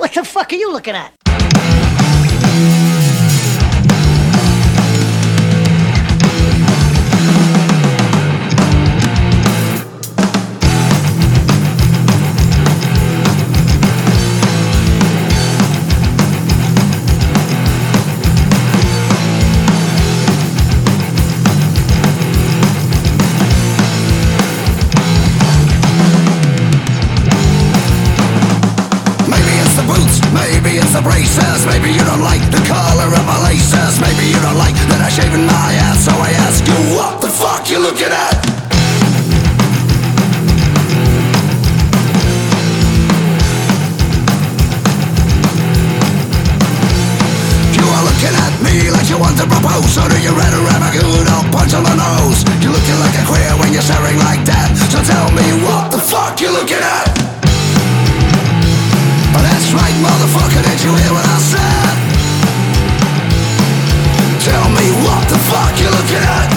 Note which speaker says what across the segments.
Speaker 1: What the fuck are you looking at?
Speaker 2: Maybe it's the braces. Maybe you don't like the color of my laces. Maybe you don't like that I shave in my ass. So I ask you, what the fuck you looking at? You are looking at me like you want to propose. So do you rather have a good old punch on the nose? You're looking like a queer when you're staring like that. So tell me, what the fuck you looking at? That's right, motherfucker, did you hear what I said? Tell me what the fuck you looking at?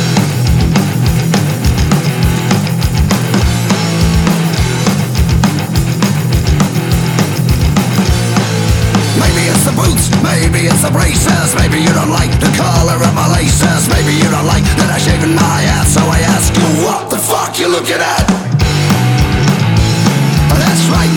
Speaker 2: Maybe it's the boots, maybe it's the braces. Maybe you don't like the color of my laces. Maybe you don't like that I shave in my ass. So I ask you, what the fuck you looking at? That's right,